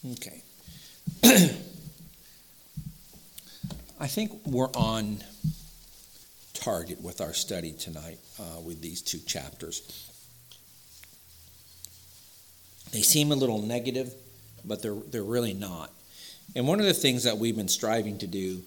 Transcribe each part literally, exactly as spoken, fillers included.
Okay. I think we're on target with our study tonight uh, with these two chapters. They seem a little negative, but they're they're really not. And one of the things that we've been striving to do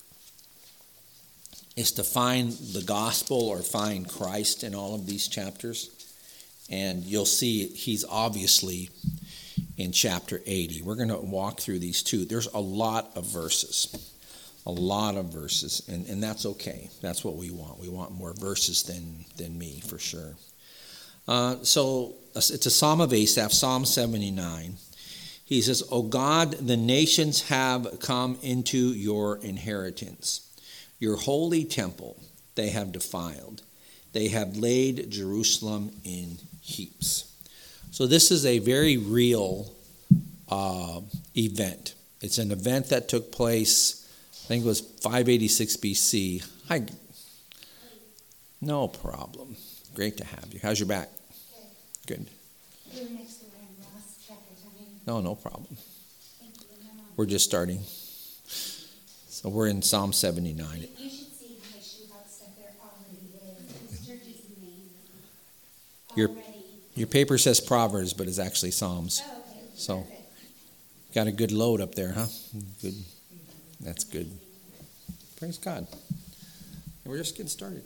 is to find the gospel or find Christ in all of these chapters. And you'll see he's obviously in chapter eighty. We're going to walk through these two. There's a lot of verses, a lot of verses, and, and that's okay. That's what we want. We want more verses than, than me, for sure. Uh, so it's a Psalm of Asaph, Psalm seventy-nine. He says, O God, the nations have come into your inheritance. Your holy temple they have defiled. They have laid Jerusalem in heaps. So this is a very real uh, event. It's an event that took place, I think it was five eighty-six B C. Hi. No problem. Great to have you. How's your back? Good. No, no problem. We're just starting. So we're in Psalm seventy-nine. You should see how my shoebox stuff there already is. This church is amazing. Your, Already. your paper says Proverbs, but it's actually Psalms. Oh, okay. So, Perfect. got a good load up there, huh? Good. That's good. Praise God. And we're just getting started.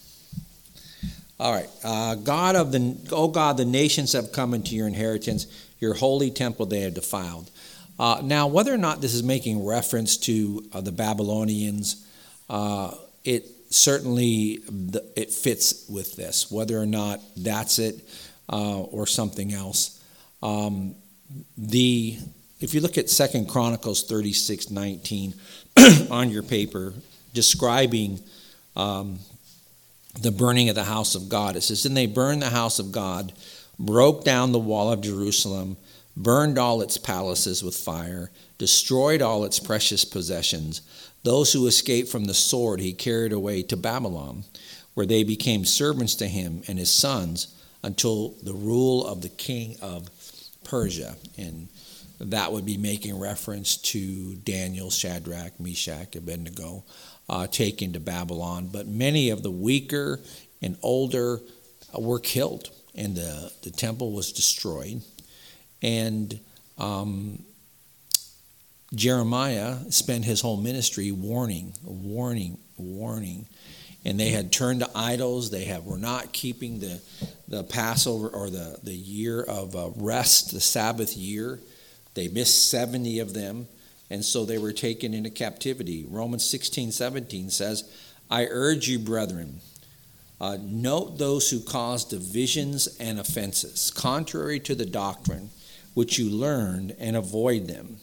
All right. Uh, God of the, oh God, the nations have come into your inheritance. Your holy temple they have defiled. Uh, now, whether or not this is making reference to uh, the Babylonians, uh, it certainly it fits with this. Whether or not that's it uh, or something else, um, the if you look at Second Chronicles thirty-six nineteen on your paper, describing um, the burning of the house of God, it says, "And they burned the house of God, broke down the wall of Jerusalem, burned all its palaces with fire, destroyed all its precious possessions. Those who escaped from the sword he carried away to Babylon, where they became servants to him and his sons until the rule of the king of Persia." And that would be making reference to Daniel, Shadrach, Meshach, Abednego, uh, taken to Babylon. But many of the weaker and older were killed, and the, the temple was destroyed. And um, Jeremiah spent his whole ministry warning, warning, warning. And they had turned to idols. They have, were not keeping the, the Passover or the, the year of uh, rest, the Sabbath year. They missed seventy of them, and so they were taken into captivity. Romans sixteen seventeen says, I urge you, brethren, uh, note those who cause divisions and offenses, contrary to the doctrine which you learned, and avoid them.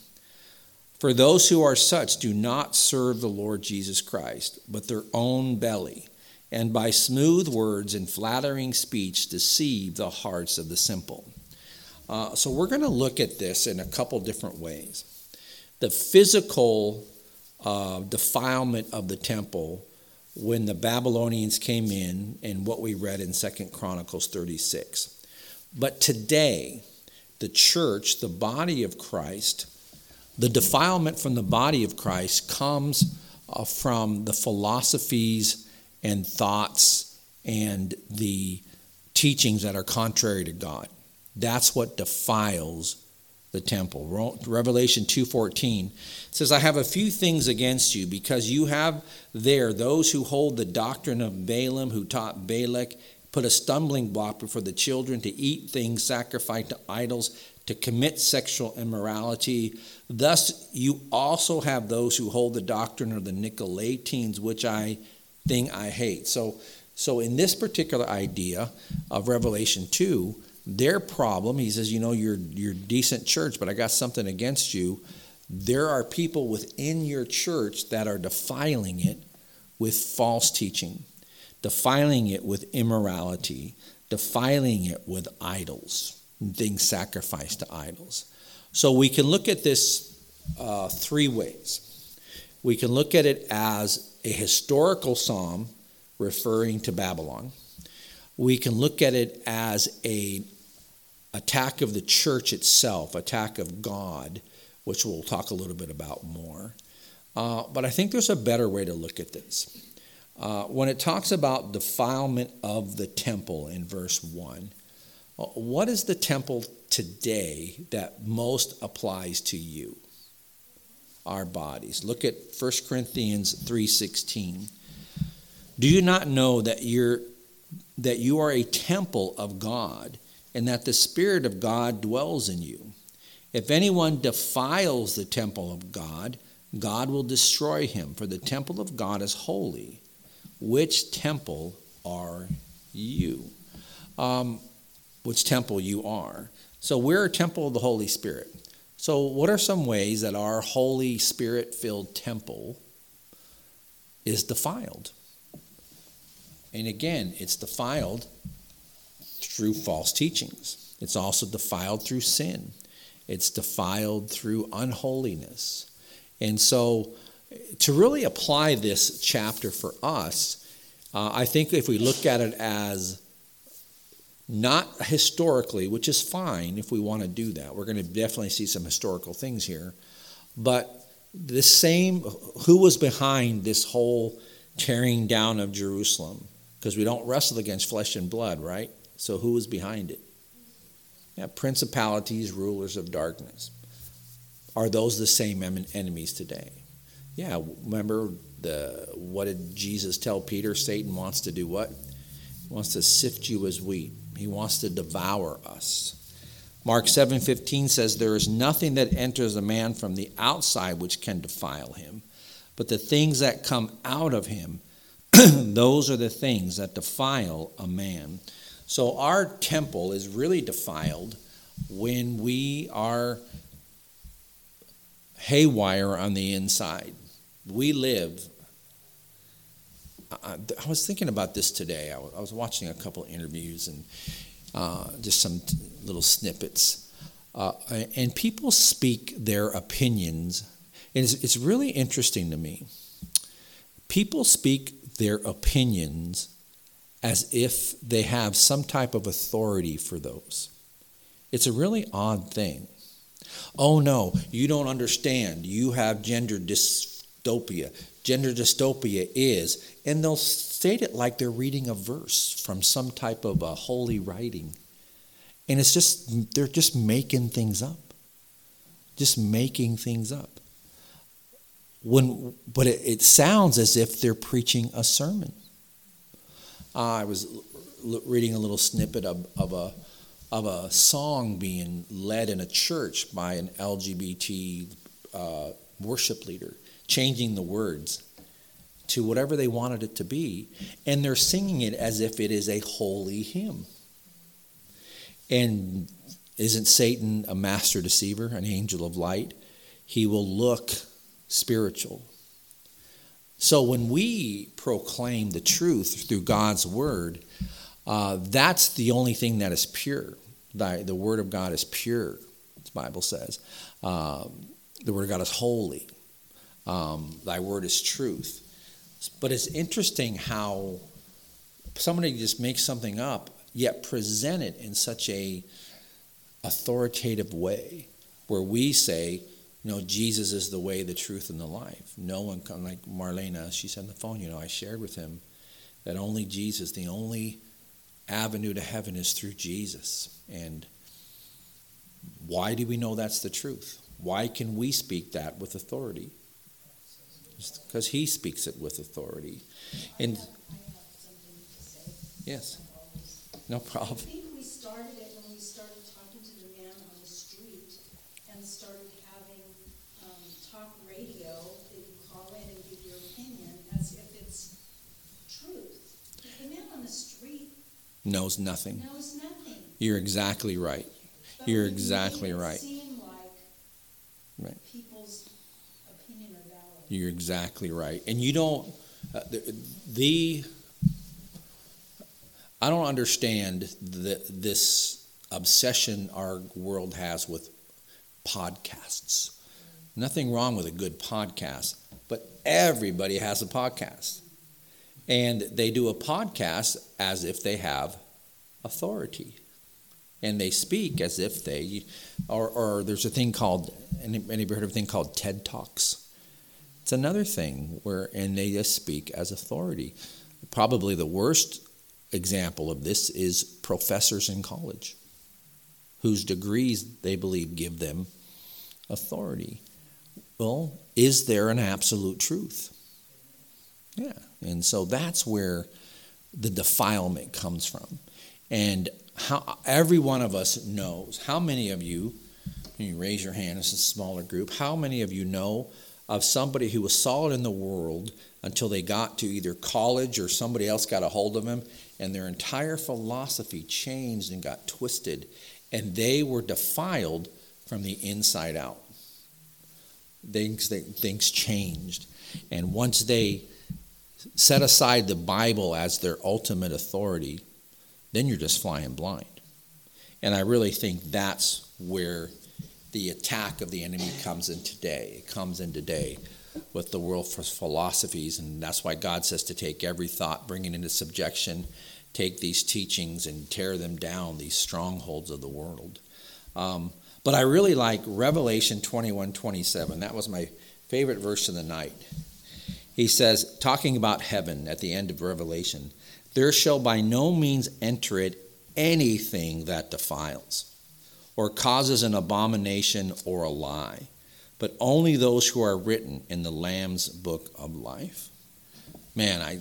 For those who are such do not serve the Lord Jesus Christ, but their own belly, and by smooth words and flattering speech deceive the hearts of the simple. Uh, so we're going to look at this in a couple different ways. The physical uh, defilement of the temple when the Babylonians came in, and what we read in Second Chronicles thirty-six. But today, the church, the body of Christ, the defilement from the body of Christ comes uh, from the philosophies and thoughts and the teachings that are contrary to God. That's what defiles the temple. Revelation two fourteen says, I have a few things against you, because you have there those who hold the doctrine of Balaam, who taught Balak, put a stumbling block before the children, to eat things sacrificed to idols, to commit sexual immorality. Thus you also have those who hold the doctrine of the Nicolaitans, which I think I hate. So, so in this particular idea of Revelation two, their problem, he says, you know, you're you're decent church, but I got something against you. There are people within your church that are defiling it with false teaching, defiling it with immorality, defiling it with idols, things sacrificed to idols. So we can look at this uh, three ways. We can look at it as a historical psalm referring to Babylon. We can look at it as a attack of the church itself, attack of God, which we'll talk a little bit about more. Uh, but I think there's a better way to look at this. Uh, when it talks about defilement of the temple in verse one, what is the temple today that most applies to you? Our bodies. Look at First Corinthians three sixteen. Do you not know that you're that you are a temple of God, and that the Spirit of God dwells in you? If anyone defiles the temple of God, God will destroy him, for the temple of God is holy. Which temple are you? Um, which temple you are. So we're a temple of the Holy Spirit. So what are some ways that our Holy Spirit-filled temple is defiled? And again, it's defiled through false teachings. It's also defiled through sin. It's defiled through unholiness. And so to really apply this chapter for us, uh, I think if we look at it as not historically, which is fine if we want to do that. We're going to definitely see some historical things here. But the same, who was behind this whole tearing down of Jerusalem? Because we don't wrestle against flesh and blood, right? So who was behind it? Yeah, principalities, rulers of darkness. Are those the same enemies today? Yeah, remember the what did Jesus tell Peter? Satan wants to do what? He wants to sift you as wheat. He wants to devour us. Mark seven fifteen says, there is nothing that enters a man from the outside which can defile him, but the things that come out of him, those are the things that defile a man. So our temple is really defiled when we are haywire on the inside. We live, I, I was thinking about this today. I was watching a couple of interviews and uh, just some t- little snippets. Uh, and people speak their opinions. And it's, it's really interesting to me. People speak their opinions as if they have some type of authority for those. It's a really odd thing. Oh no, you don't understand. You have gender dystopia. Gender dystopia is, and they'll state it like they're reading a verse from some type of a holy writing. And it's just, they're just making things up. Just making things up. When, but it, it sounds as if they're preaching a sermon. Uh, I was l- reading a little snippet of, of a of a song being led in a church by an L G B T uh, worship leader, changing the words to whatever they wanted it to be, and they're singing it as if it is a holy hymn. And isn't Satan a master deceiver, an angel of light? He will look spiritual. So when we proclaim the truth through God's word, Uh, that's the only thing that is pure. The, the Word of God is pure, the Bible says. Um, the Word of God is holy. Um, thy Word is truth. But it's interesting how somebody just makes something up, yet present it in such a authoritative way, where we say, you know, Jesus is the way, the truth, and the life. No one can, like Marlena, she said on the phone, you know, I shared with him that only Jesus, the only avenue to heaven is through Jesus. And why do we know that's the truth? Why can we speak that with authority? Because he speaks it with authority. And I have, I have something to say. Yes, no problem. I think we started it when we started talking to the man on the street and started having um, talk radio that you call in and give your opinion as if it's truth. The man on the street Knows nothing. knows nothing. You're exactly right. But You're we exactly made it right. seem like Right. people's opinion are valid. You're exactly right. And you don't, uh, the, the, I don't understand the, this obsession our world has with podcasts. Nothing wrong with a good podcast, but everybody has a podcast. And they do a podcast as if they have authority. And they speak as if they, or, or there's a thing called, anybody heard of a thing called TED Talks? It's another thing where, and they just speak as authority. Probably the worst example of this is professors in college, whose degrees they believe give them authority. Well, is there an absolute truth? Yeah, and so that's where the defilement comes from. And how every one of us knows, how many of you, you raise your hand, it's a smaller group, how many of you know of somebody who was solid in the world until they got to either college or somebody else got a hold of them, and their entire philosophy changed and got twisted, and they were defiled from the inside out. Things, things changed. And once they set aside the Bible as their ultimate authority, then you're just flying blind. And I really think that's where the attack of the enemy comes in today. It comes in today with the world philosophies, and that's why God says to take every thought, bring it into subjection, take these teachings and tear them down, these strongholds of the world. Um, but I really like Revelation twenty-one twenty-seven. That was my favorite verse of the night. He says, talking about heaven at the end of Revelation, there shall by no means enter it anything that defiles, or causes an abomination or a lie, but only those who are written in the Lamb's book of life. Man, I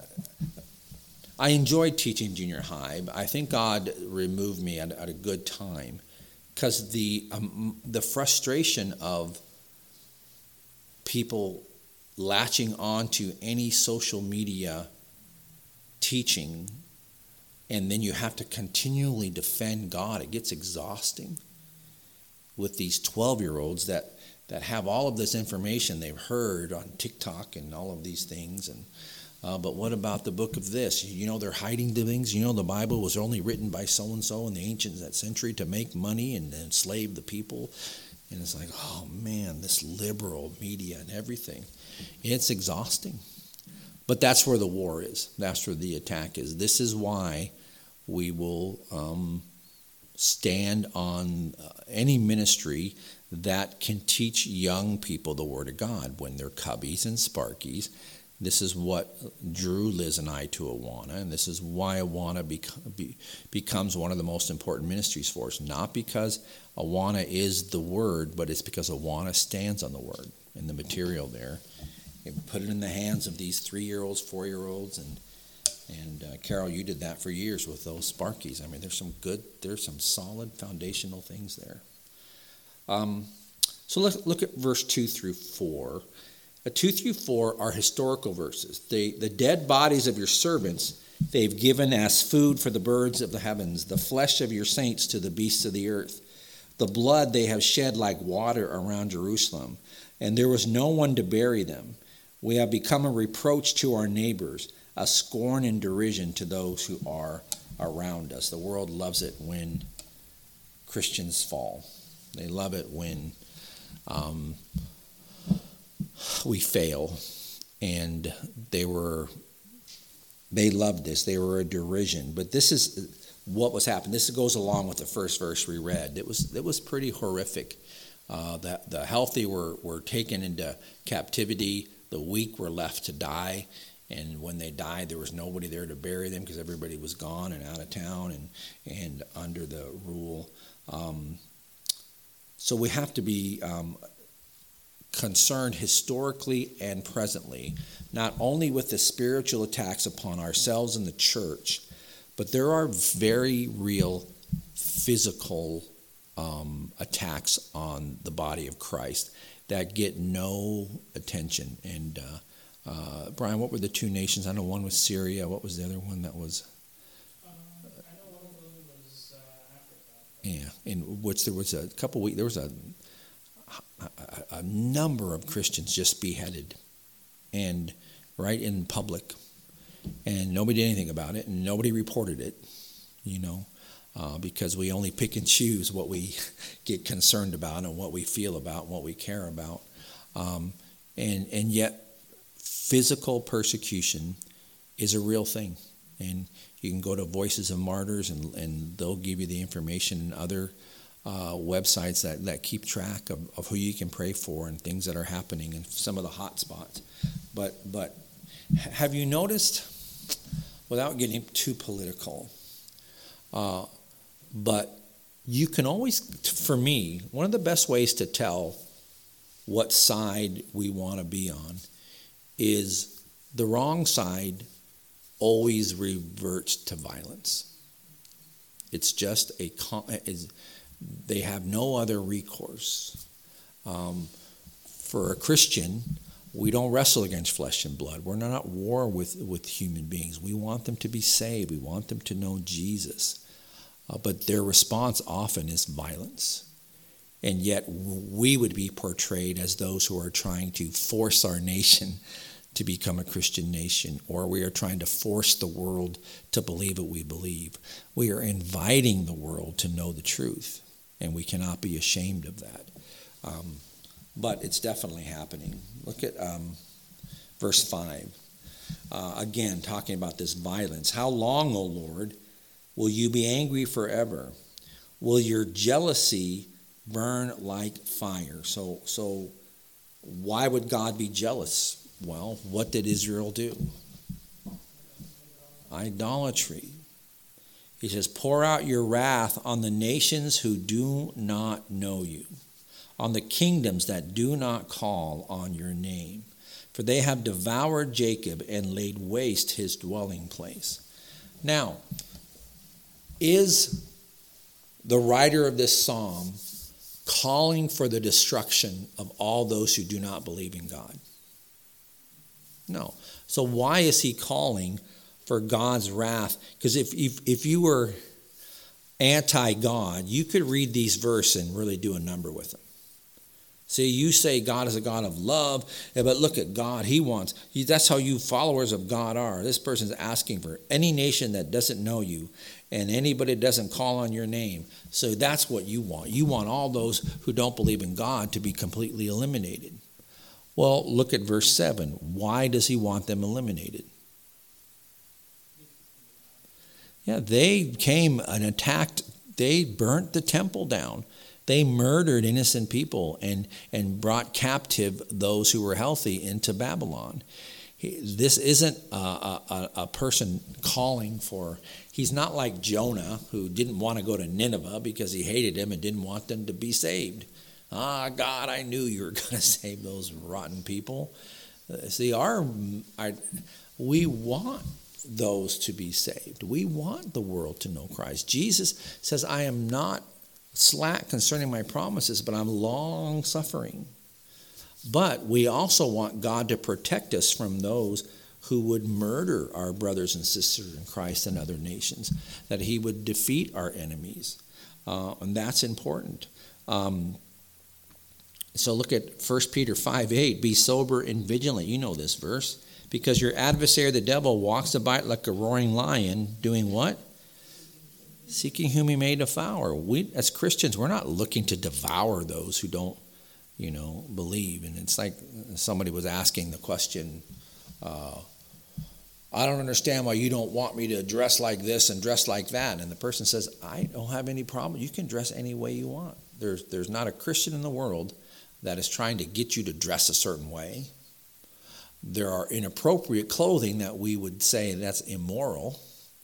I enjoyed teaching junior high, but I think God removed me at, at a good time, because the um, the frustration of people latching on to any social media teaching, and then you have to continually defend God. It gets exhausting with these twelve-year-olds that, that have all of this information they've heard on TikTok and all of these things. And uh, but what about the book of this? You know, they're hiding the things. You know, the Bible was only written by so-and-so in the ancient that century to make money and enslave the people. And it's like, oh, man, this liberal media and everything. It's exhausting. But that's where the war is. That's where the attack is. This is why we will um, stand on uh, any ministry that can teach young people the Word of God when they're cubbies and sparkies. This is what drew Liz and I to Awana, and this is why Awana bec- be, becomes one of the most important ministries for us. Not because Awana is the Word, but it's because Awana stands on the Word and the material there. And put it in the hands of these three-year-olds, four-year-olds, and and uh, Carol, you did that for years with those Sparkies. I mean, there's some good, there's some solid foundational things there. Um, so let's look at verse two through four. Uh, two through four are historical verses. The the dead bodies of your servants they've given as food for the birds of the heavens, the flesh of your saints to the beasts of the earth. The blood they have shed like water around Jerusalem, and there was no one to bury them. We have become a reproach to our neighbors, a scorn and derision to those who are around us. The world loves it when Christians fall. They love it when um, we fail. And they were, they loved this. They were a derision. But this is what was happening. This goes along with the first verse we read. It was it was pretty horrific. Uh, that the healthy were, were taken into captivity. The weak were left to die, and when they died, there was nobody there to bury them because everybody was gone and out of town and and under the rule. Um, so we have to be um, concerned historically and presently, not only with the spiritual attacks upon ourselves and the church, but there are very real physical um, attacks on the body of Christ that get no attention. And uh, uh, Brian, what were the two nations? I know one was Syria. What was the other one that was? Um, I know one of them was uh, Africa. Yeah, in which there was a couple weeks. There was a, a a number of Christians just beheaded, and right in public, and nobody did anything about it, and nobody reported it. You know. Uh, because we only pick and choose what we get concerned about and what we feel about and what we care about. Um, and, and yet physical persecution is a real thing. And you can go to Voices of Martyrs, and, and they'll give you the information, and other uh, websites that, that keep track of, of who you can pray for and things that are happening and some of the hot spots. But, but have you noticed, without getting too political, uh, but you can always, for me, one of the best ways to tell what side we want to be on is the wrong side always reverts to violence. It's just a, is, they have no other recourse. Um, for a Christian, we don't wrestle against flesh and blood. We're not at war with, with human beings. We want them to be saved. We want them to know Jesus. Uh, but their response often is violence. And yet we would be portrayed as those who are trying to force our nation to become a Christian nation, or we are trying to force the world to believe what we believe. We are inviting the world to know the truth, and we cannot be ashamed of that. Um, but it's definitely happening. Look at um, verse five. Uh, again, talking about this violence. How long, O Lord, will you be angry forever? Will your jealousy burn like fire? So, so why would God be jealous? Well, what did Israel do? Idolatry. He says, pour out your wrath on the nations who do not know you, on the kingdoms that do not call on your name. For they have devoured Jacob and laid waste his dwelling place. Now, is the writer of this psalm calling for the destruction of all those who do not believe in God? No. So why is he calling for God's wrath? Because if, if if you were anti-God, you could read these verses and really do a number with them. See, you say God is a God of love, but look at God. He wants, he, that's how you followers of God are. This person's asking for any nation that doesn't know you and anybody that doesn't call on your name. So that's what you want. You want all those who don't believe in God to be completely eliminated. Well, look at verse seven. Why does he want them eliminated? Yeah, they came and attacked, they burnt the temple down. They murdered innocent people and, and brought captive those who were healthy into Babylon. He, this isn't a, a, a person calling for, he's not like Jonah, who didn't want to go to Nineveh because he hated him and didn't want them to be saved. Ah, God, I knew you were going to save those rotten people. Uh, see, our, our we want those to be saved. We want the world to know Christ. Jesus says, I am not slack concerning my promises, but I'm long suffering. But we also want God to protect us from those who would murder our brothers and sisters in Christ and other nations, that he would defeat our enemies. Uh, and that's important. Um, so look at First Peter five eight. Be sober and vigilant. You know this verse. Because your adversary, the devil, walks about like a roaring lion, doing what? Seeking whom he may devour. We, as Christians, we're not looking to devour those who don't, you know, believe. And it's like somebody was asking the question, uh, I don't understand why you don't want me to dress like this and dress like that. And the person says, I don't have any problem. You can dress any way you want. There's, there's not a Christian in the world that is trying to get you to dress a certain way. There are inappropriate clothing that we would say that's immoral.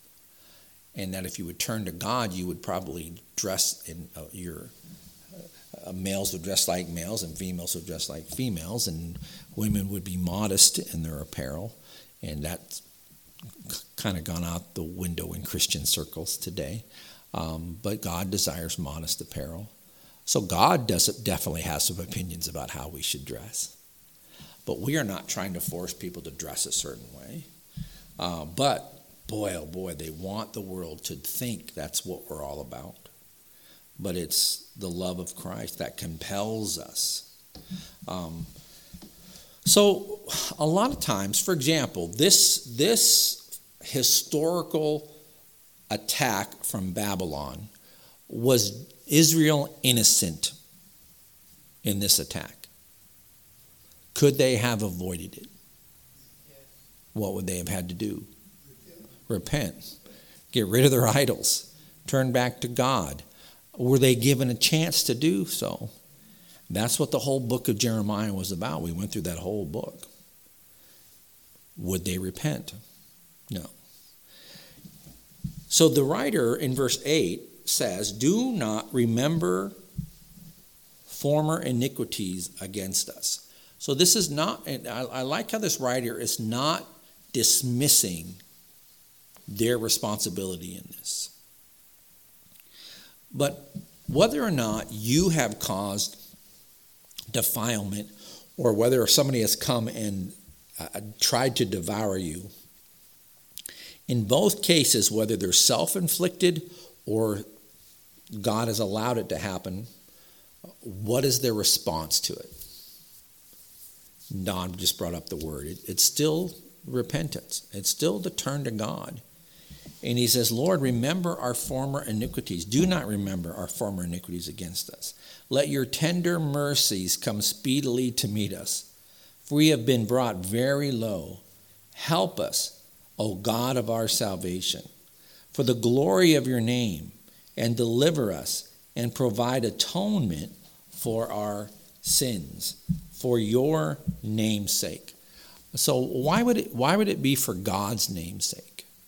And that if you would turn to God, you would probably dress in uh, your uh, males would dress like males and females would dress like females, and women would be modest in their apparel. And that's kind of gone out the window in Christian circles today. Um, but God desires modest apparel. So God does definitely has some opinions about how we should dress. But we are not trying to force people to dress a certain way. Uh, but boy, oh boy, they want the world to think that's what we're all about. But it's the love of Christ that compels us. Um, so a lot of times, for example, this, this historical attack from Babylon, was Israel innocent in this attack? Could they have avoided it? What would they have had to do? repent, get rid of their idols, turn back to God. Were they given a chance to do so? That's what the whole book of Jeremiah was about. We went through that whole book. Would they repent? No. So the writer in verse eight says, do not remember former iniquities against us. So this is not, and I, I like how this writer is not dismissing their responsibility in this. But whether or not you have caused defilement, or whether somebody has come and uh, tried to devour you, in both cases, whether they're self-inflicted or God has allowed it to happen, what is their response to it? Don just brought up the word. It, it's still repentance. It's still to turn to God. And he says, Lord, remember our former iniquities. Do not remember our former iniquities against us. Let your tender mercies come speedily to meet us. For we have been brought very low. Help us, O God of our salvation, for the glory of your name, and deliver us and provide atonement for our sins, for your name's sake. So why would it, why would it be for God's name's sake?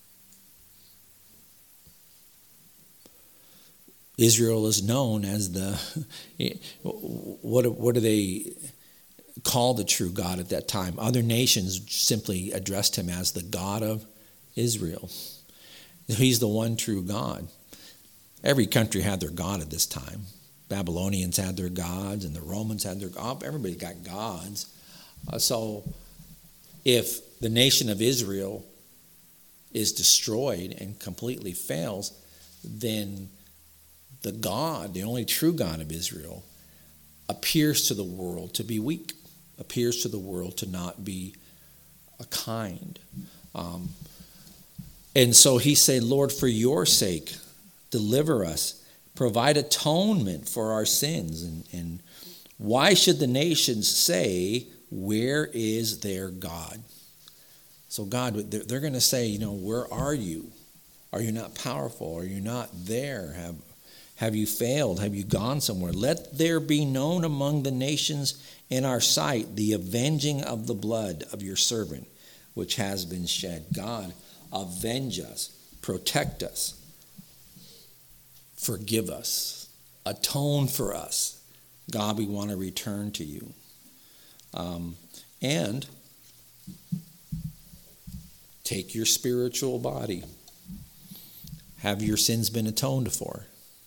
Israel is known as the, what, what do they call the true God at that time? Other nations simply addressed him as the God of Israel. He's the one true God. Every country had their God at this time. Babylonians had their gods, and the Romans had their gods. Everybody got gods. Uh, so if the nation of Israel is destroyed and completely fails, then the God, the only true God of Israel, appears to the world to be weak, appears to the world to not be kind. Um, and so he said, Lord, for your sake, deliver us, provide atonement for our sins. And, and why should the nations say, where is their God? So God, they're, they're going to say, you know, where are you? Are you not powerful? Are you not there? Have Have you failed? Have you gone somewhere? Let there be known among the nations in our sight the avenging of the blood of your servant, which has been shed. God, avenge us, protect us, forgive us, atone for us. God, we want to return to you. Um, and take your spiritual body. Have your sins been atoned for?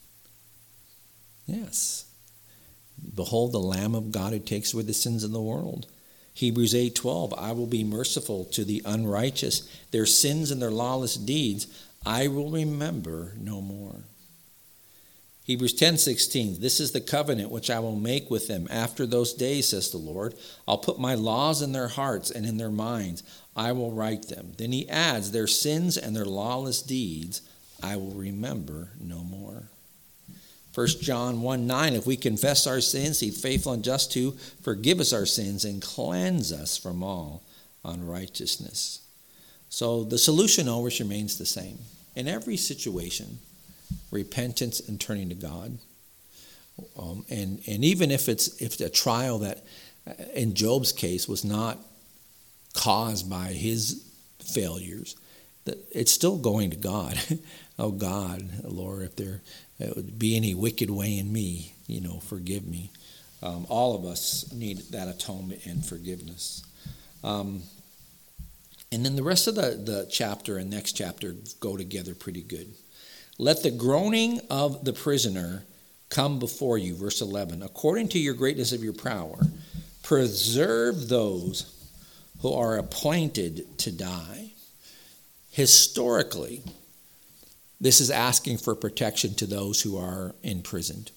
Yes. Behold the Lamb of God who takes away the sins of the world. Hebrews eight twelve, I will be merciful to the unrighteous. Their sins and their lawless deeds I will remember no more. Hebrews ten sixteen, this is the covenant which I will make with them after those days, says the Lord. I'll put my laws in their hearts and in their minds. I will write them. Then he adds, their sins and their lawless deeds I will remember no more. First John one nine, if we confess our sins, he's faithful and just to forgive us our sins and cleanse us from all unrighteousness. So the solution always remains the same. In every situation, repentance and turning to God. Um, and, and even if it's if a trial that, in Job's case, was not caused by his failures, that it's still going to God. Oh God, Lord, if there would be any wicked way in me, you know, forgive me. Um, all of us need that atonement and forgiveness. Um, and then the rest of the, the chapter and next chapter go together pretty good. Let the groaning of the prisoner come before you, verse eleven. According to your greatness of your power, preserve those who are appointed to die. Historically, this is asking for protection to those who are imprisoned.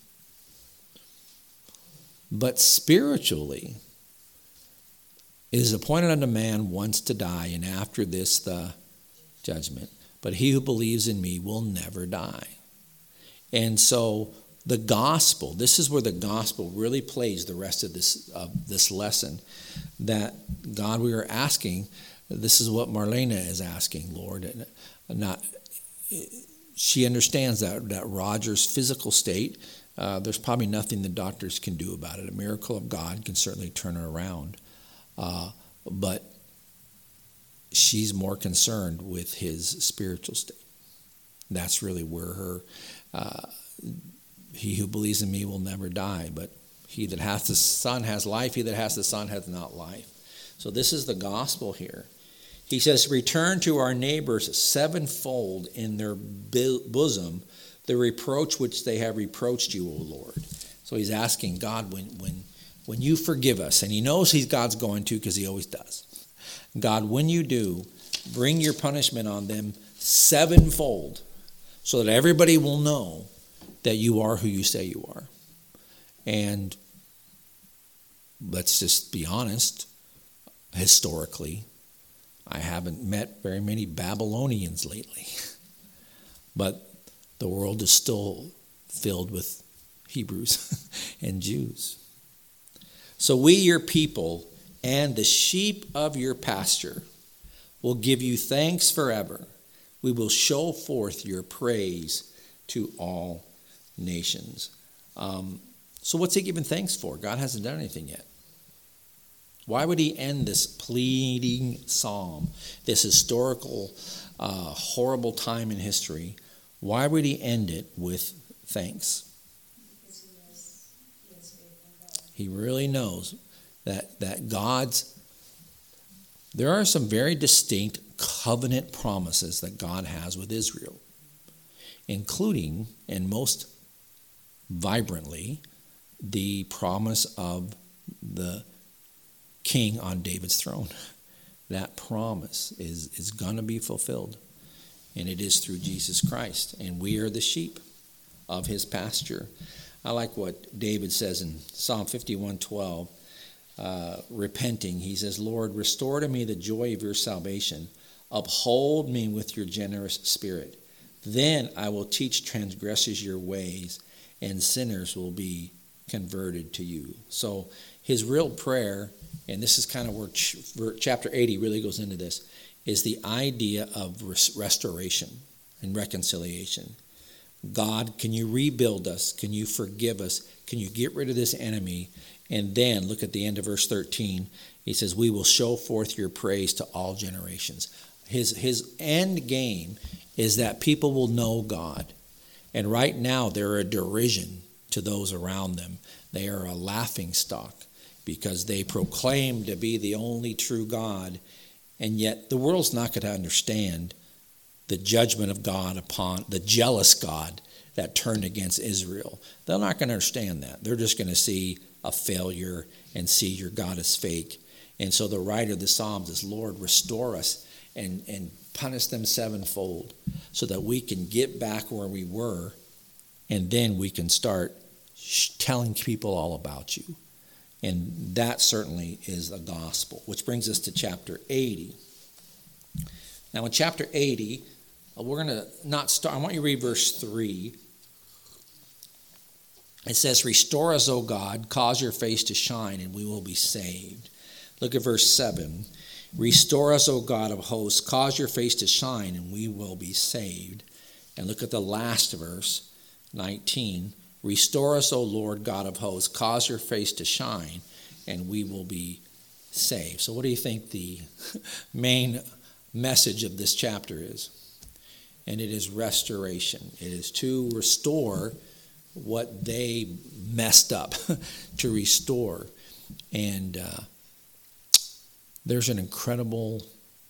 But spiritually, it is appointed unto man once to die, and after this the judgment. But he who believes in me will never die. And so the gospel, this is where the gospel really plays the rest of this, of this lesson. That God, we are asking, this is what Marlena is asking, Lord. not. She understands that that Roger's physical state. Uh, there's probably nothing the doctors can do about it. A miracle of God can certainly turn it around, uh, but she's more concerned with his spiritual state. That's really where her. Uh, he who believes in me will never die, but he that hath the Son has life. He that has the Son hath not life. So this is the gospel here. He says, return to our neighbors sevenfold in their bosom the reproach which they have reproached you, O Lord. So he's asking God, when when when you forgive us, and he knows he's God's going to because he always does. God, when you do, bring your punishment on them sevenfold so that everybody will know that you are who you say you are. And let's just be honest, historically, I haven't met very many Babylonians lately, but the world is still filled with Hebrews and Jews. So we, your people, and the sheep of your pasture, will give you thanks forever. We will show forth your praise to all nations. Um, so what's he giving thanks for? God hasn't done anything yet. Why would he end this pleading psalm, this historical, uh, horrible time in history? Why would he end it with thanks? Because he knows he has faith in God. He really knows that, that God's, there are some very distinct covenant promises that God has with Israel, including, and most vibrantly, the promise of the king on David's throne. That promise is, is going to be fulfilled. And it is through Jesus Christ. And we are the sheep of his pasture. I like what David says in Psalm fifty-one twelve, uh, repenting. He says, Lord, restore to me the joy of your salvation. Uphold me with your generous spirit. Then I will teach transgressors your ways, and sinners will be converted to you. So his real prayer, and this is kind of where ch- chapter eighty really goes into this, is the idea of res- restoration and reconciliation. God, can you rebuild us? Can you forgive us? Can you get rid of this enemy? And then look at the end of verse thirteen. He says, we will show forth your praise to all generations. His, his end game is that people will know God. And right now they're a derision to those around them. They are a laughing stock because they proclaim to be the only true God. And yet the world's not going to understand the judgment of God upon the jealous God that turned against Israel. They're not going to understand that. They're just going to see a failure and see your God is fake. And so the writer of the Psalms is, Lord, restore us and, and punish them sevenfold so that we can get back where we were, and then we can start sh- telling people all about you. And that certainly is the gospel, which brings us to chapter eighty. Now in chapter eighty, we're going to not start, I want you to read verse three. It says, restore us, O God, cause your face to shine, and we will be saved. Look at verse seven. Restore us, O God of hosts, cause your face to shine, and we will be saved. And look at the last verse, nineteen. Restore us, O Lord God of hosts, cause your face to shine, and we will be saved. So what do you think the main message of this chapter is? And it is restoration. It is to restore what they messed up, to restore. And uh, there's an incredible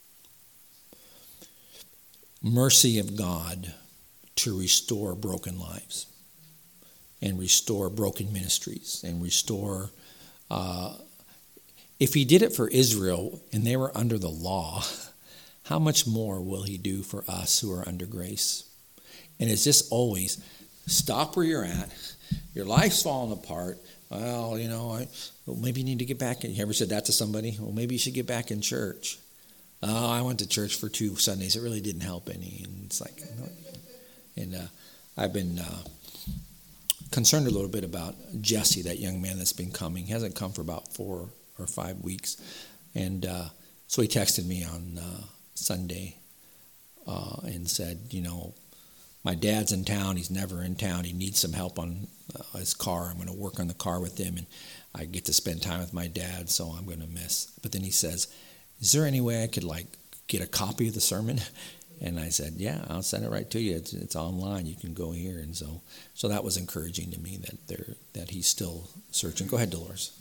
mercy of God to restore broken lives and restore broken ministries and restore. Uh, if he did it for Israel and they were under the law, how much more will he do for us who are under grace? And it's just always, stop where you're at. Your life's falling apart. Well, you know, I, well, maybe you need to get back in. You ever said that to somebody? Well, maybe you should get back in church. Oh, I went to church for two Sundays. It really didn't help any. And it's like, you know, and uh, I've been uh, concerned a little bit about Jesse, that young man that's been coming. He hasn't come for about four or five weeks. And uh, so he texted me on uh, Sunday. uh, and said, you know, my dad's in town. He's never in town. He needs some help on uh, his car. I'm going to work on the car with him, and I get to spend time with my dad, so I'm going to miss. But then he says, is there any way I could, like, get a copy of the sermon? And I said, yeah, I'll send it right to you. It's, it's online. You can go here. And so so that was encouraging to me that they're, that he's still searching. Go ahead, Dolores.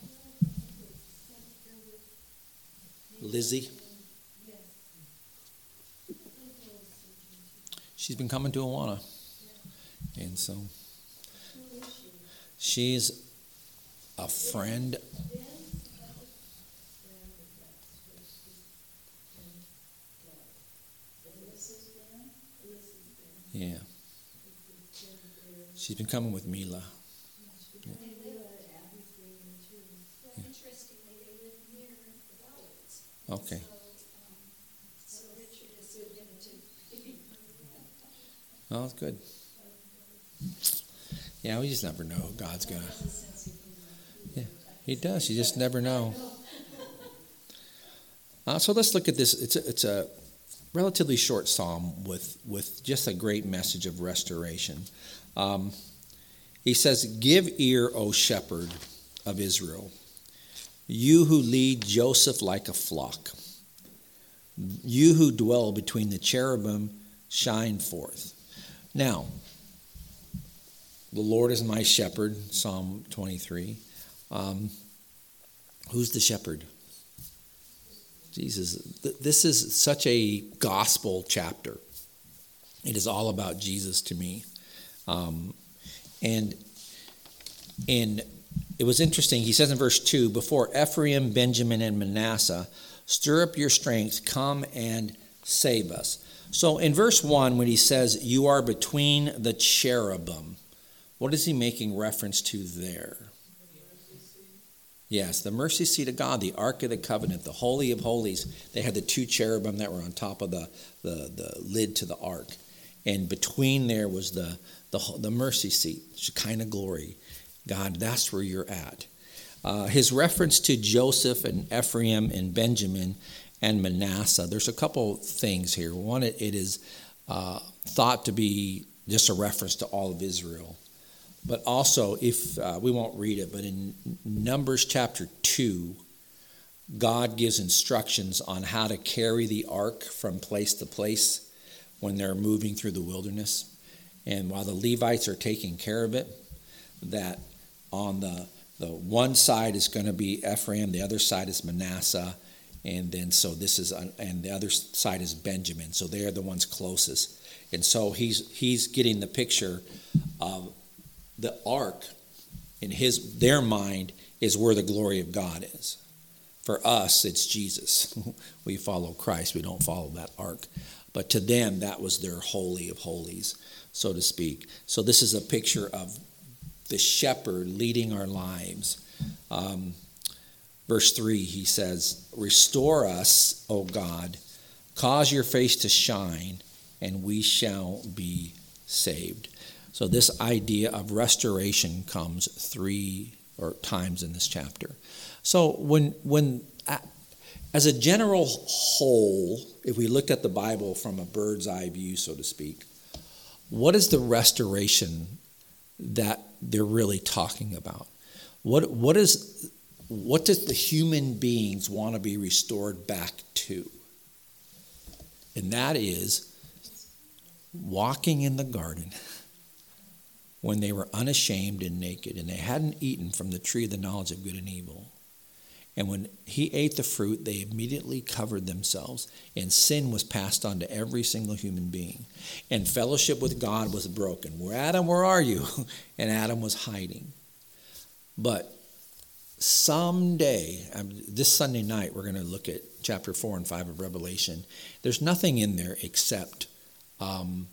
Lizzie. She's been coming to Awana. And so she's a friend. Yeah. She's been coming with Mila. Yeah. Interestingly, they live near the Valleys. Okay. So, um, so Richard is with him to give him. Oh, that's good. Yeah, we just never know who God's gonna. Yeah, he does. You just never know. Uh, so let's look at this. It's a, it's a relatively short psalm with with just a great message of restoration. Um, he says, "Give ear, O shepherd of Israel, you who lead Joseph like a flock. You who dwell between the cherubim, shine forth." Now, the Lord is my shepherd, Psalm twenty-three. Um, who's the shepherd? Jesus. This is such a gospel chapter. It is all about Jesus to me. Um, and, and it was interesting. He says in verse two, "Before Ephraim, Benjamin, and Manasseh, stir up your strength, come and save us." So in verse one, when he says, "You are between the cherubim," what is he making reference to there? Yes, the mercy seat of God, the Ark of the Covenant, the Holy of Holies. They had the two cherubim that were on top of the, the, the lid to the ark. And between there was the, the, the mercy seat, Shekinah glory. God, that's where you're at. Uh, his reference to Joseph and Ephraim and Benjamin and Manasseh, there's a couple things here. One, it, it is uh, thought to be just a reference to all of Israel. But also, if uh, we won't read it, but in Numbers chapter two, God gives instructions on how to carry the ark from place to place when they're moving through the wilderness. And while the Levites are taking care of it, that on the, the one side is going to be Ephraim, the other side is Manasseh, and then so this is, and the other side is Benjamin. So they are the ones closest. And so he's he's getting the picture of the ark in his their mind is where the glory of God is. For us, it's Jesus. We follow Christ. We don't follow that ark. But to them, that was their holy of holies, so to speak. So this is a picture of the shepherd leading our lives. Um, verse three, he says, "Restore us, O God, cause your face to shine, and we shall be saved." So this idea of restoration comes three or times in this chapter. So when when as a general whole, if we looked at the Bible from a bird's eye view, so to speak, what is the restoration that they're really talking about? What what is what does the human beings want to be restored back to? And that is walking in the garden when they were unashamed and naked, and they hadn't eaten from the tree of the knowledge of good and evil. And when he ate the fruit, they immediately covered themselves, and sin was passed on to every single human being. And fellowship with God was broken. Where Adam, where are you? And Adam was hiding. But someday, this Sunday night, we're going to look at chapter four and five of Revelation. There's nothing in there except um,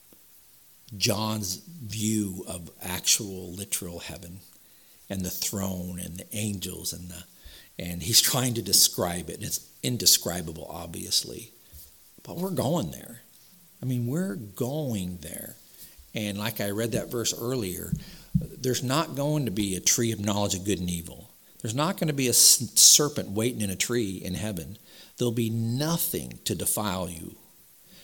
John's view of actual literal heaven and the throne and the angels and the and he's trying to describe it. It's indescribable, obviously, but we're going there. I mean, we're going there. And like I read that verse earlier, there's not going to be a tree of knowledge of good and evil. There's not going to be a serpent waiting in a tree in heaven. There'll be nothing to defile you.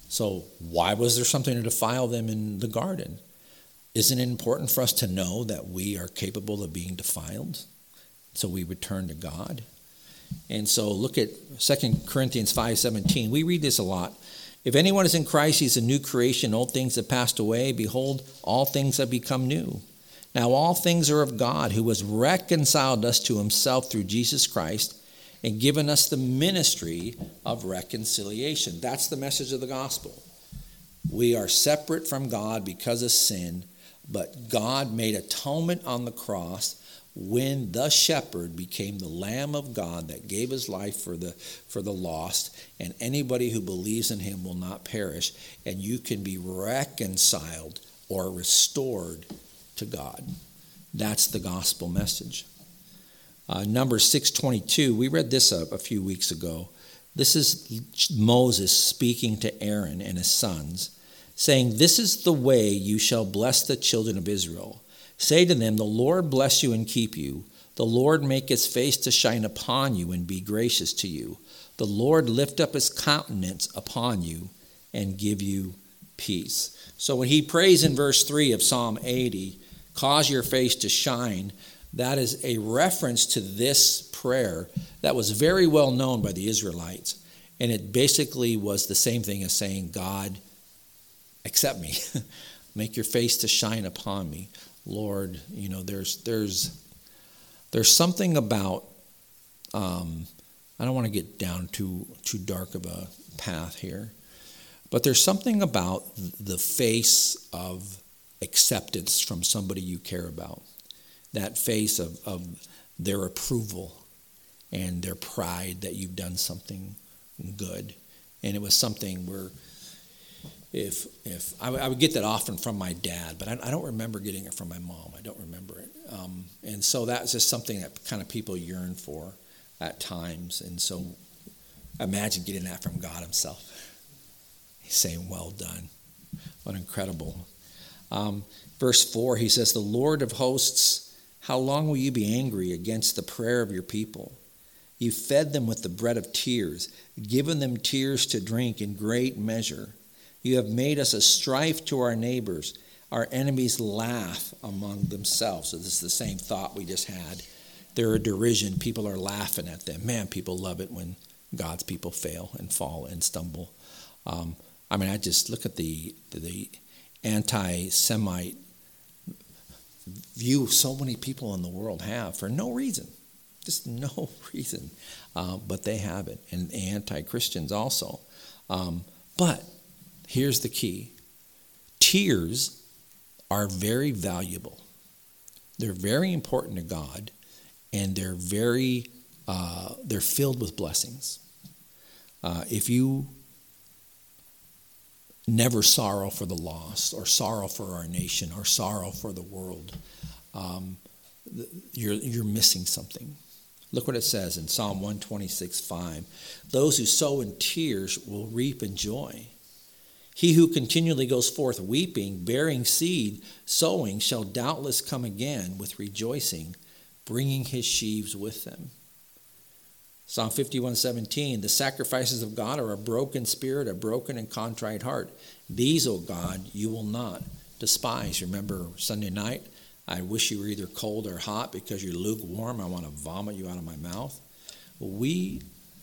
So why was there something to defile them in the garden? Isn't it important for us to know that we are capable of being defiled? So we return to God. And so look at Second Corinthians five seventeen. We read this a lot. If anyone is in Christ, he's a new creation. Old things have passed away. Behold, all things have become new. Now all things are of God, who has reconciled us to himself through Jesus Christ and given us the ministry of reconciliation. That's the message of the gospel. We are separate from God because of sin, but God made atonement on the cross when the shepherd became the Lamb of God that gave his life for the for the lost, and anybody who believes in him will not perish, and you can be reconciled or restored to God. That's the gospel message. Uh, Numbers six twenty-two, we read this a, a few weeks ago. This is Moses speaking to Aaron and his sons, saying, "This is the way you shall bless the children of Israel. Say to them, the Lord bless you and keep you. The Lord make his face to shine upon you and be gracious to you. The Lord lift up his countenance upon you and give you peace." So when he prays in verse three of Psalm eighty, "Cause your face to shine," that is a reference to this prayer that was very well known by the Israelites. And it basically was the same thing as saying, "God, accept me. Make your face to shine upon me." Lord, you know, there's there's there's something about, um, I don't want to get down too too dark of a path here, but there's something about the face of acceptance from somebody you care about, that face of, of their approval and their pride that you've done something good. And it was something where If if I, I would get that often from my dad, but I, I don't remember getting it from my mom. I don't remember it, um, and so that's just something that kind of people yearn for at times. And so, imagine getting that from God Himself. He's saying, "Well done." What incredible! Um, verse four, He says, "The Lord of hosts, how long will you be angry against the prayer of your people? You fed them with the bread of tears, given them tears to drink in great measure. You have made us a strife to our neighbors. Our enemies laugh among themselves." So this is the same thought we just had. They're a derision. People are laughing at them. Man, people love it when God's people fail and fall and stumble. Um, I mean, I just look at the the anti-Semite view so many people in the world have for no reason. Just no reason. Uh, but they have it. And anti-Christians also. Um, but here's the key. Tears are very valuable. They're very important to God, and they're very, uh, they're filled with blessings. Uh, if you never sorrow for the lost, or sorrow for our nation, or sorrow for the world, um, you're, you're missing something. Look what it says in Psalm one twenty-six, five. "Those who sow in tears will reap in joy. He who continually goes forth weeping, bearing seed, sowing, shall doubtless come again with rejoicing, bringing his sheaves with them." Psalm fifty-one, seventeen. "The sacrifices of God are a broken spirit, a broken and contrite heart. These, O God, you will not despise." Remember Sunday night? "I wish you were either cold or hot because you're lukewarm. I want to vomit you out of my mouth." We...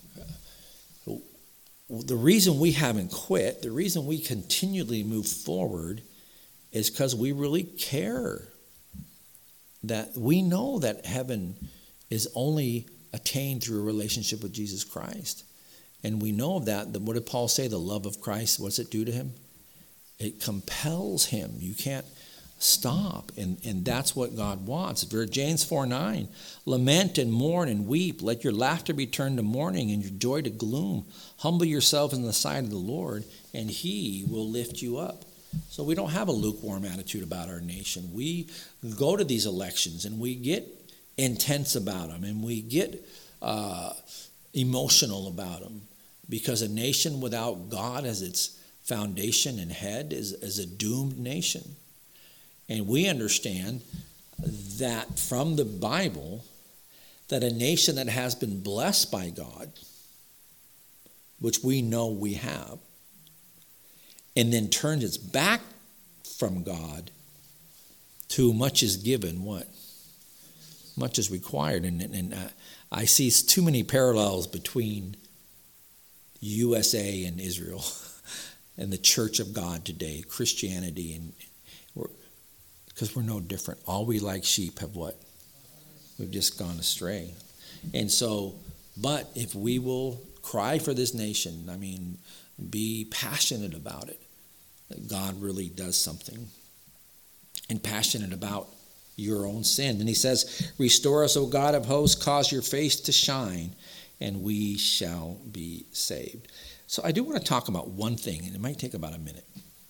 The reason we haven't quit, the reason we continually move forward is because we really care. That we know that heaven is only attained through a relationship with Jesus Christ. And we know of that. What did Paul say? The love of Christ, what's it do to him? It compels him. You can't stop. And, and that's what God wants. James four nine, "Lament and mourn and weep. Let your laughter be turned to mourning and your joy to gloom. Humble yourselves in the sight of the Lord, and He will lift you up." So we don't have a lukewarm attitude about our nation. We go to these elections and we get intense about them, and we get uh, emotional about them, because a nation without God as its foundation and head is, is a doomed nation. And we understand that from the Bible, that a nation that has been blessed by God, which we know we have, and then turns its back from God to much is given, what? Much is required. And, and uh, I see too many parallels between U S A and Israel and the Church of God today, Christianity, and we're, because we're no different. All we like sheep have what? We've just gone astray. And so, but if we will cry for this nation, I mean, be passionate about it, God really does something. And passionate about your own sin. And he says, restore us, O God of hosts, cause your face to shine, and we shall be saved. So I do want to talk about one thing, and it might take about a minute.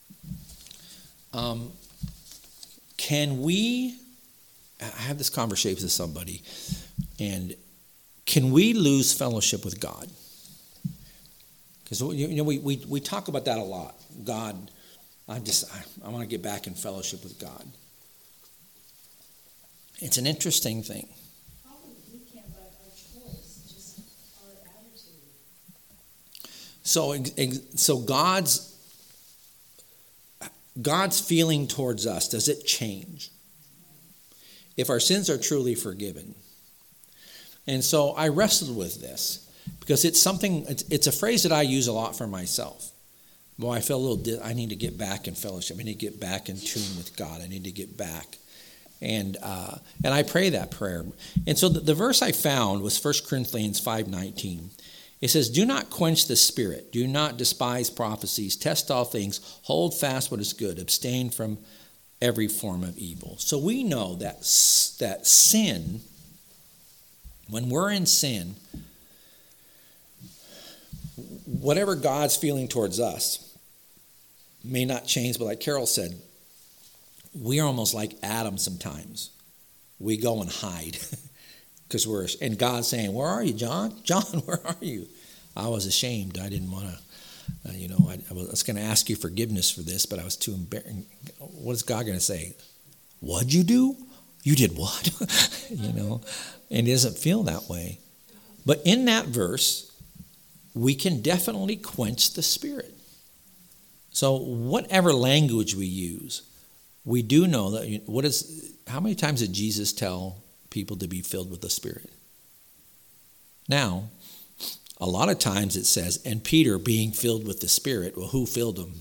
Um, can we, I have this conversation with somebody, and can we lose fellowship with God? Because you know we, we, we talk about that a lot. God, I just I, I want to get back in fellowship with God. It's an interesting thing. Probably we can by our choice, just our attitude. So, so God's God's feeling towards us, does it change? If our sins are truly forgiven. And so I wrestled with this because it's something, it's, it's a phrase that I use a lot for myself. Boy, I feel a little, I need to get back in fellowship. I need to get back in tune with God. I need to get back. And uh, and I pray that prayer. And so the, the verse I found was First Corinthians five nineteen. It says, do not quench the spirit. Do not despise prophecies. Test all things. Hold fast what is good. Abstain from every form of evil. So we know that, that sin, when we're in sin, whatever God's feeling towards us may not change. But like Carol said, we are almost like Adam sometimes. We go and hide. Because we're, and God's saying, where are you, John? John, where are you? I was ashamed. I didn't want to, uh, you know, I, I was going to ask you forgiveness for this, but I was too embarrassed. What is God going to say? What'd you do? You did what? You know, and it doesn't feel that way. But in that verse, we can definitely quench the spirit. So whatever language we use, we do know that, what is, how many times did Jesus tell people to be filled with the Spirit? Now, a lot of times it says, and Peter being filled with the Spirit. Well, who filled him?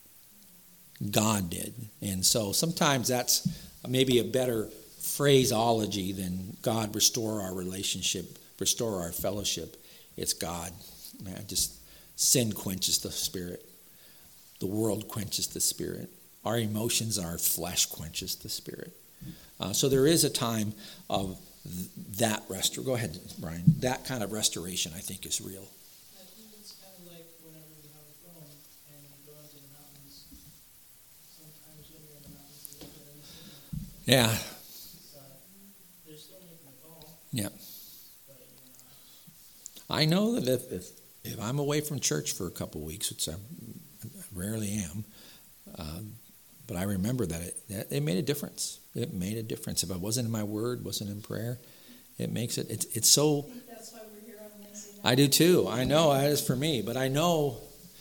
God did. And so sometimes that's maybe a better phraseology than God restore our relationship, restore our fellowship. It's God. Man, just sin quenches the Spirit. The world quenches the Spirit. Our emotions, our flesh quenches the Spirit. Uh, so there is a time of th- that rest. Go ahead, Brian. That kind of restoration, I think, is real. I think it's kind of like whenever you have a phone and you go into the mountains. Sometimes when you're in the mountains, you don't get anything. Yeah. So they're still making a call. Yeah. But you're not. I know that if, if if I'm away from church for a couple of weeks, which I rarely am, uh, but I remember that it that it made a difference. It made a difference. If I wasn't in my word, wasn't in prayer, it makes it. It's it's so. I think that's why we're here on Wednesday night. I do too. I know that is for me, but I know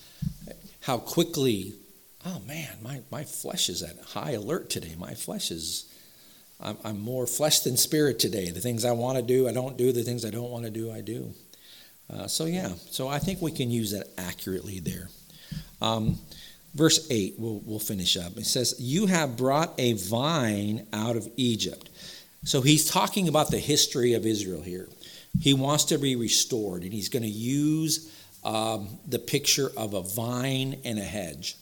how quickly. Oh man, my, my flesh is at high alert today. My flesh is. I'm, I'm more flesh than spirit today. The things I want to do, I don't do. The things I don't want to do, I do. Uh, so yeah. So I think we can use that accurately there. Um, Verse eight, we'll, we'll finish up. It says, you have brought a vine out of Egypt. So he's talking about the history of Israel here. He wants to be restored, and he's going to use um, the picture of a vine and a hedge.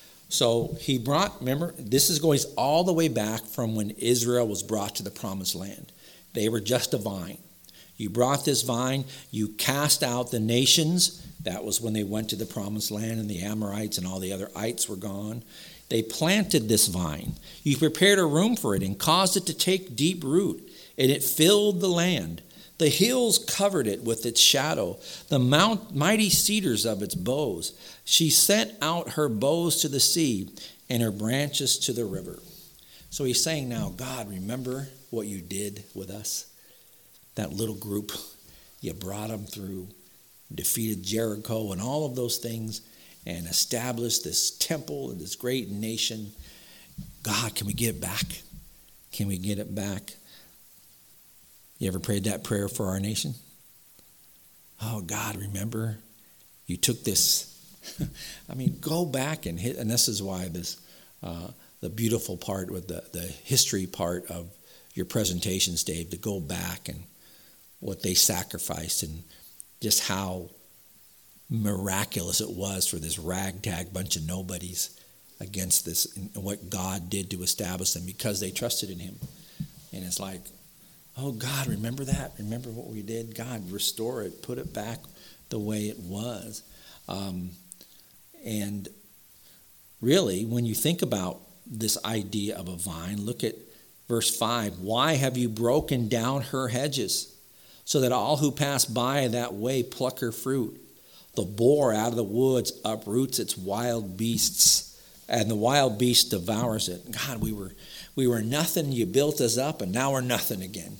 So he brought, remember, this is going all the way back from when Israel was brought to the promised land. They were just a vine. You brought this vine, you cast out the nations. That was when they went to the promised land and the Amorites and all the other ites were gone. They planted this vine. You prepared a room for it and caused it to take deep root, and it filled the land. The hills covered it with its shadow, the mount, mighty cedars of its boughs. She sent out her boughs to the sea and her branches to the river. So he's saying now, God, remember what you did with us? That little group, you brought them through, defeated Jericho and all of those things. and establish this temple and this great nation. God, can we get it back? Can we get it back? You ever prayed that prayer for our nation? Oh, God, remember, you took this. I mean, go back and hit, and this is why this, uh, the beautiful part with the, the history part of your presentations, Dave, to go back and what they sacrificed and just how miraculous it was for this ragtag bunch of nobodies against this, and what God did to establish them because they trusted in him. And it's like, oh, God, remember that? Remember what we did? God, restore it. Put it back the way it was. Um, and really, when you think about this idea of a vine, look at verse five. Why have you broken down her hedges, so that all who pass by that way pluck her fruit? The boar out of the woods uproots its wild beasts, and the wild beast devours it. God, we were we were nothing. You built us up, and now we're nothing again.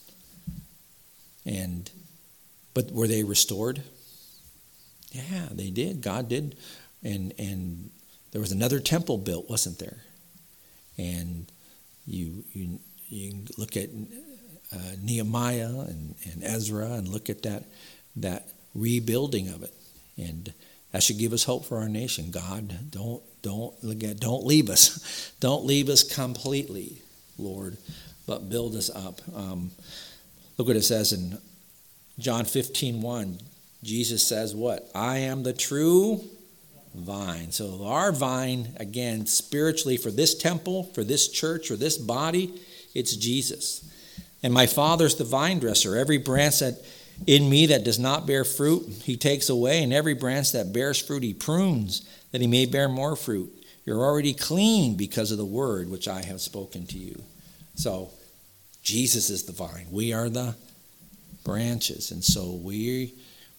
And but were they restored? Yeah, they did. God did, and and there was another temple built, wasn't there? And you you you look at uh, Nehemiah and, and Ezra, and look at that that rebuilding of it, and that should give us hope for our nation. God, don't don't don't leave us, don't leave us completely, Lord, but build us up. Um, look what it says in John fifteen one. Jesus says, "What? I am the true vine." So our vine, again, spiritually, for this temple, for this church, or this body, it's Jesus. And my Father's the vine dresser. Every branch that in me that does not bear fruit, he takes away, and every branch that bears fruit, he prunes, that he may bear more fruit. You're already clean because of the word which I have spoken to you. So Jesus is the vine. We are the branches. And so we,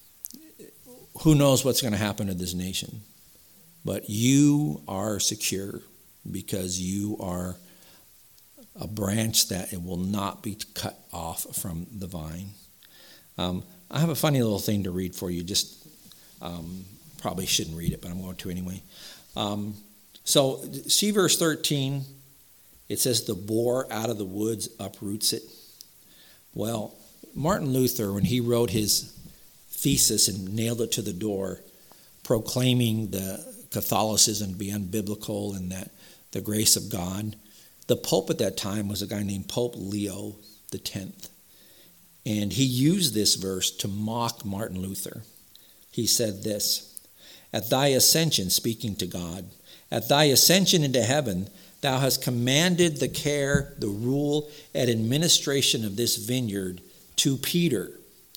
who knows what's going to happen to this nation? But you are secure because you are a branch that it will not be cut off from the vine. Um, I have a funny little thing to read for you. Just um, probably shouldn't read it, but I'm going to anyway. Um, so see verse thirteen. It says the boar out of the woods uproots it. Well, Martin Luther, when he wrote his thesis and nailed it to the door, proclaiming the Catholicism to be unbiblical and that the grace of God, the Pope at that time was a guy named Pope Leo the tenth. And he used this verse to mock Martin Luther. He said this, "At thy ascension," speaking to God, "at thy ascension into heaven, thou hast commanded the care, the rule, and administration of this vineyard to Peter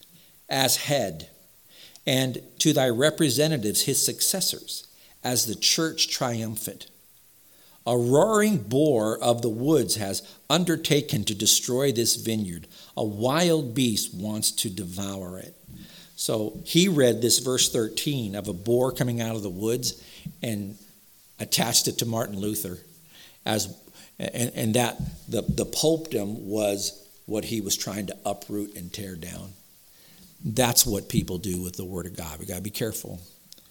as head, and to thy representatives, his successors, as the church triumphant. A roaring boar of the woods has undertaken to destroy this vineyard. A wild beast wants to devour it." So he read this verse thirteen of a boar coming out of the woods and attached it to Martin Luther as, and, and that the, the popedom was what he was trying to uproot and tear down. That's what people do with the word of God. We got to be careful.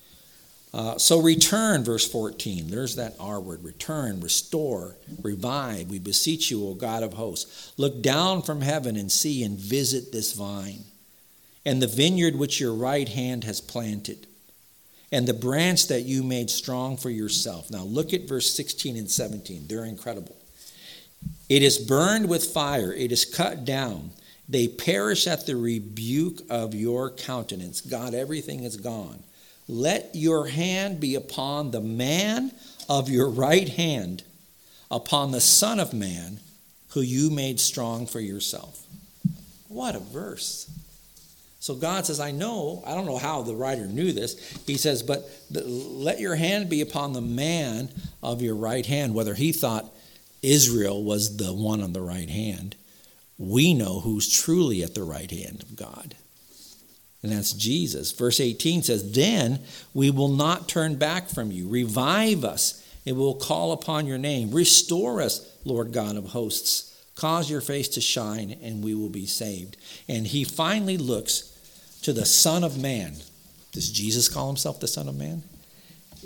Uh, so return, verse fourteen. There's that R word, return, restore, revive. We beseech you, O God of hosts. Look down from heaven and see and visit this vine, and the vineyard which your right hand has planted, and the branch that you made strong for yourself. Now look at verse sixteen and seventeen. They're incredible. It is burned with fire. It is cut down. They perish at the rebuke of your countenance. God, everything is gone. Let your hand be upon the man of your right hand, upon the Son of Man, who you made strong for yourself. What a verse. So God says, I know, I don't know how the writer knew this. He says, but the, let your hand be upon the man of your right hand. Whether he thought Israel was the one on the right hand, we know who's truly at the right hand of God. And that's Jesus. Verse eighteen says, then we will not turn back from you. Revive us, and we'll call upon your name. Restore us, Lord God of hosts. Cause your face to shine, and we will be saved. And he finally looks to the Son of Man. Does Jesus call himself the Son of Man?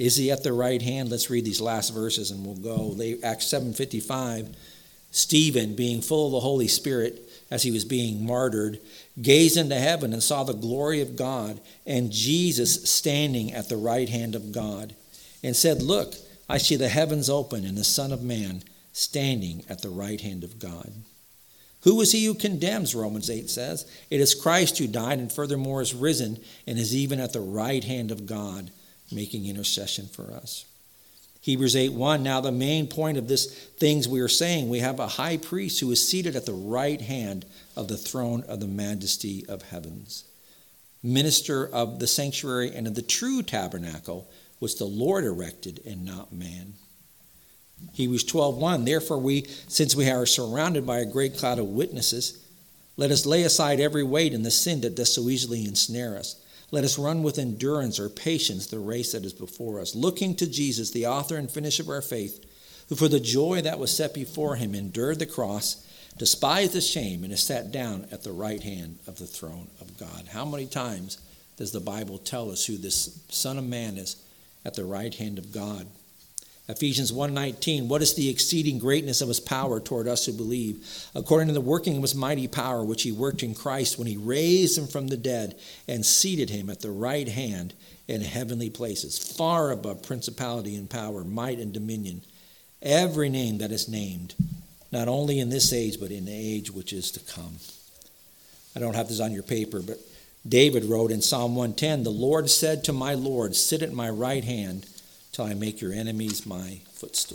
Is he at the right hand? Let's read these last verses and we'll go. Acts seven fifty-five, Stephen, being full of the Holy Spirit, as he was being martyred, gazed into heaven and saw the glory of God and Jesus standing at the right hand of God, and said, look, I see the heavens open and the Son of Man standing at the right hand of God. Who is he who condemns, Romans eight says? It is Christ who died and furthermore is risen and is even at the right hand of God, making intercession for us. Hebrews eight one, now the main point of this things we are saying, we have a high priest who is seated at the right hand of the throne of the majesty of heavens, minister of the sanctuary and of the true tabernacle, which the Lord erected and not man. Hebrews twelve one, therefore we, since we are surrounded by a great cloud of witnesses, let us lay aside every weight and the sin that does so easily ensnare us. Let us run with endurance or patience the race that is before us, looking to Jesus, the author and finisher of our faith, who for the joy that was set before him endured the cross, despised the shame, and is sat down at the right hand of the throne of God. How many times does the Bible tell us who this Son of Man is at the right hand of God? Ephesians one nineteen, what is the exceeding greatness of his power toward us who believe, according to the working of his mighty power, which he worked in Christ when he raised him from the dead and seated him at the right hand in heavenly places, far above principality and power, might and dominion, every name that is named, not only in this age, but in the age which is to come. I don't have this on your paper, but David wrote in Psalm one ten, the Lord said to my Lord, sit at my right hand till I make your enemies my footstool.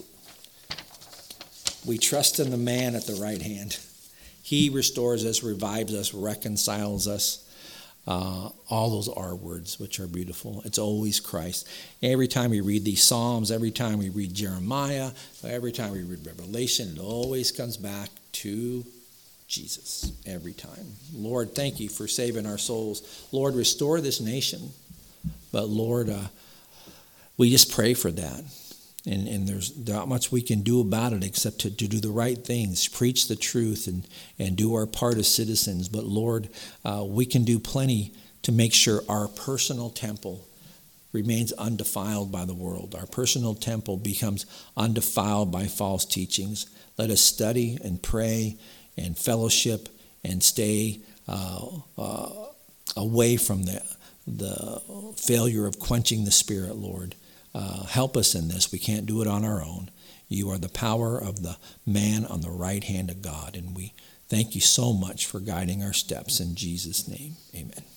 We trust in the man at the right hand. He restores us, revives us, reconciles us. Uh, all those R words, which are beautiful. It's always Christ. Every time we read these Psalms, every time we read Jeremiah, every time we read Revelation, it always comes back to Jesus. Every time. Lord, thank you for saving our souls. Lord, restore this nation. But Lord, uh, we just pray for that. And, and there's not much we can do about it except to, to do the right things, preach the truth, and, and do our part as citizens. But Lord, uh, we can do plenty to make sure our personal temple remains undefiled by the world. Our personal temple becomes undefiled by false teachings. Let us study and pray and fellowship and stay uh, uh, away from the, the failure of quenching the Spirit, Lord. Uh, help us in this. We can't do it on our own. You are the power of the man on the right hand of God. And we thank you so much for guiding our steps. In Jesus' name, amen.